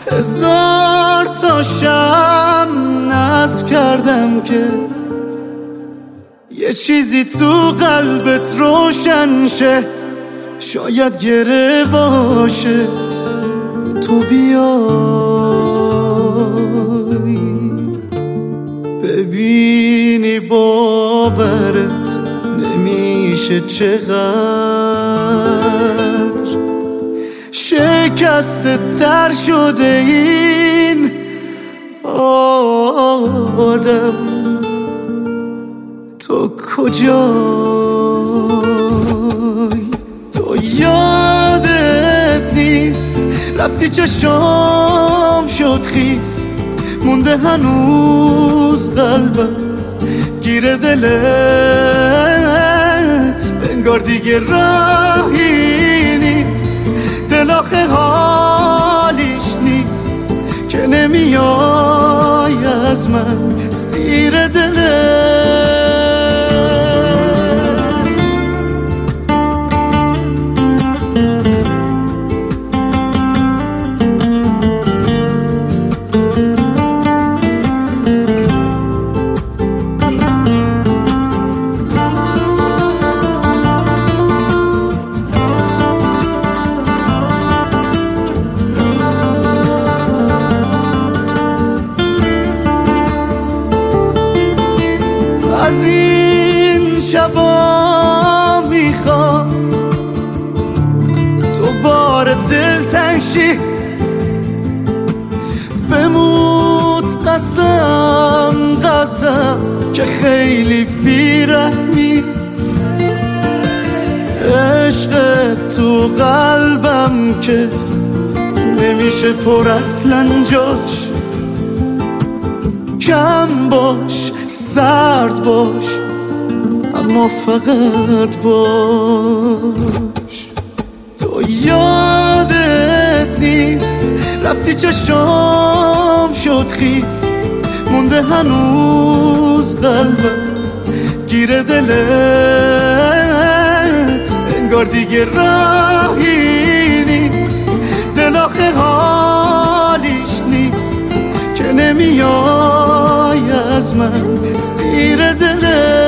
هزار تا شم نصب کردم که یه چیزی تو قلبت روشن شه، شاید گره باشه تو بیای ببینی باورت نمیشه چقدر شکسته تر شده این آدم. تو کجایی؟ تو یادت نیست رفتی چشام شد خیز، مونده هنوز قلبم گیر دلت، انگار دیگه راهی نیست، دل آخه حالیش نیست که نمیای از من سیر دلت. از این شبا میخوام تو بار دل تنگ شی، بموت قسم قسم که خیلی بیرحمی، عشق تو قلبم که نمیشه پر اصلا جاش، کم باش سرد باش اما فقط باش. تو یادت نیست رفتی چشام شد خیز، مونده هنوز قلبم گیر دلت، انگار دیگه راهی نیست، دل آخه حالیش نیست که نمیای از من سیر دلت.